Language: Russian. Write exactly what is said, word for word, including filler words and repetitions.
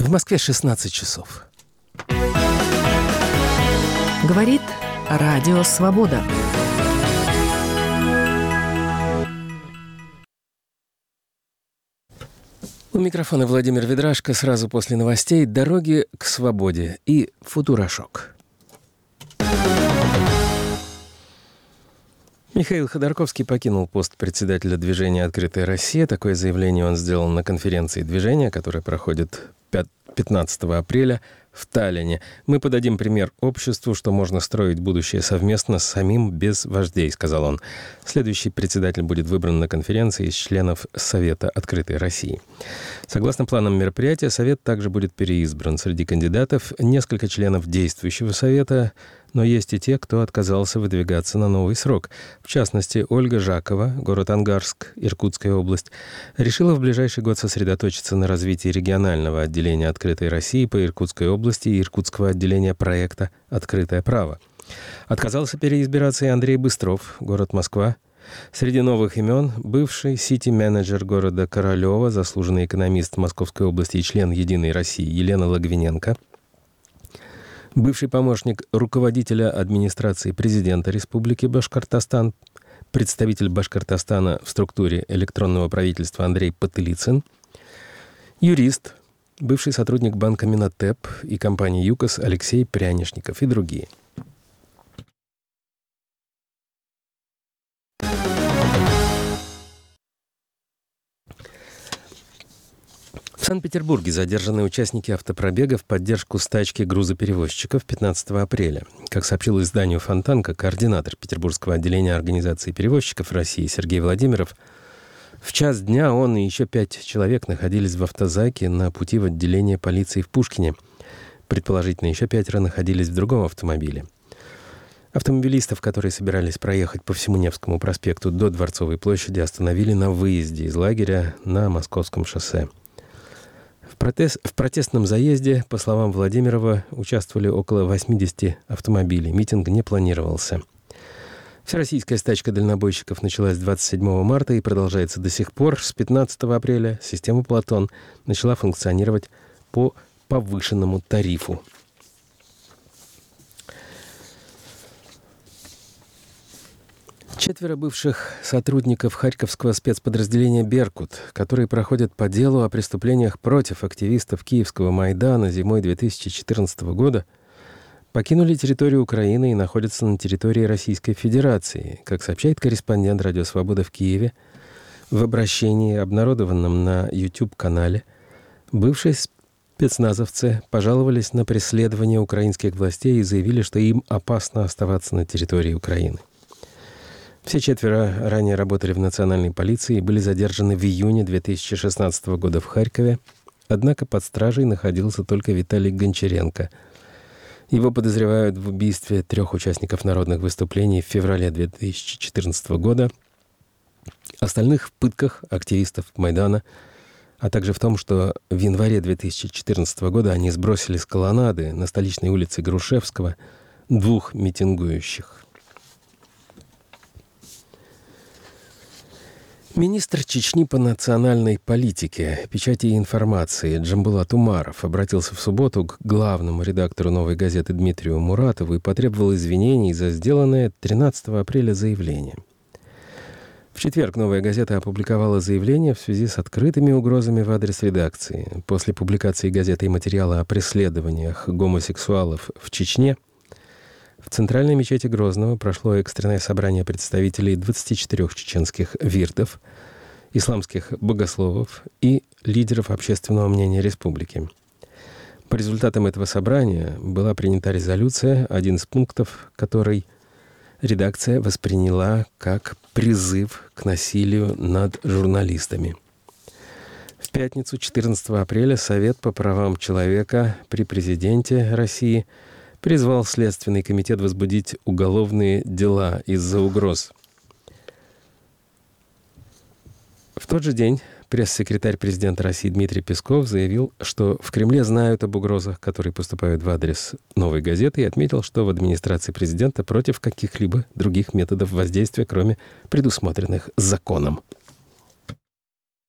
В Москве шестнадцать часов. Говорит Радио Свобода. У микрофона Владимир Ведрашко. Сразу после новостей «Дороги к свободе» и «Футурошок». Михаил Ходорковский покинул пост председателя движения «Открытая Россия». Такое заявление он сделал на конференции движения, которая проходит пятнадцатого апреля в Таллине. «Мы подадим пример обществу, что можно строить будущее совместно с самим без вождей», — сказал он. Следующий председатель будет выбран на конференции из членов Совета «Открытой России». Согласно планам мероприятия, Совет также будет переизбран. Среди кандидатов несколько членов действующего Совета, но есть и те, кто отказался выдвигаться на новый срок. В частности, Ольга Жакова, город Ангарск, Иркутская область, решила в ближайший год сосредоточиться на развитии регионального отделения «Открытой России» по Иркутской области и иркутского отделения проекта «Открытое право». Отказался переизбираться и Андрей Быстров, город Москва. Среди новых имен бывший сити-менеджер города Королева, заслуженный экономист Московской области и член «Единой России» Елена Логвиненко, бывший помощник руководителя администрации президента Республики Башкортостан, представитель Башкортостана в структуре электронного правительства Андрей Потылицын, юрист, бывший сотрудник банка Минотеп и компании ЮКОС Алексей Прянишников и другие. В Санкт-Петербурге задержаны участники автопробега в поддержку стачки грузоперевозчиков пятнадцатого апреля. Как сообщил изданию «Фонтанка» координатор Петербургского отделения Организации перевозчиков России Сергей Владимиров, в час дня он и еще пять человек находились в автозаке на пути в отделение полиции в Пушкине. Предположительно, еще пятеро находились в другом автомобиле. Автомобилистов, которые собирались проехать по всему Невскому проспекту до Дворцовой площади, остановили на выезде из лагеря на Московском шоссе. В, протест, в протестном заезде, по словам Владимирова, участвовали около восьмидесяти автомобилей. Митинг не планировался. Всероссийская стачка дальнобойщиков началась двадцать седьмого марта и продолжается до сих пор. С пятнадцатого апреля система «Платон» начала функционировать по повышенному тарифу. Четверо бывших сотрудников Харьковского спецподразделения «Беркут», которые проходят по делу о преступлениях против активистов Киевского Майдана зимой две тысячи четырнадцатого года, покинули территорию Украины и находятся на территории Российской Федерации. Как сообщает корреспондент «Радио Свобода» в Киеве, в обращении, обнародованном на YouTube-канале, бывшие спецназовцы пожаловались на преследование украинских властей и заявили, что им опасно оставаться на территории Украины. Все четверо ранее работали в национальной полиции и были задержаны в июне две тысячи шестнадцатого года в Харькове, однако под стражей находился только Виталий Гончаренко. Его подозревают в убийстве трех участников народных выступлений в феврале две тысячи четырнадцатого года, остальных в пытках активистов Майдана, а также в том, что в январе две тысячи четырнадцатого года они сбросили с колоннады на столичной улице Грушевского двух митингующих. Министр Чечни по национальной политике, печати и информации Джамбулат Умаров обратился в субботу к главному редактору «Новой газеты» Дмитрию Муратову и потребовал извинений за сделанное тринадцатого апреля заявление. В четверг «Новая газета» опубликовала заявление в связи с открытыми угрозами в адрес редакции. После публикации газеты материала о преследованиях гомосексуалов в Чечне в Центральной мечети Грозного прошло экстренное собрание представителей двадцати четырёх чеченских вирдов, исламских богословов и лидеров общественного мнения республики. По результатам этого собрания была принята резолюция, один из пунктов которой редакция восприняла как призыв к насилию над журналистами. В пятницу, четырнадцатого апреля, Совет по правам человека при президенте России призвал Следственный комитет возбудить уголовные дела из-за угроз. В тот же день пресс-секретарь президента России Дмитрий Песков заявил, что в Кремле знают об угрозах, которые поступают в адрес «Новой газеты», и отметил, что в администрации президента против каких-либо других методов воздействия, кроме предусмотренных законом.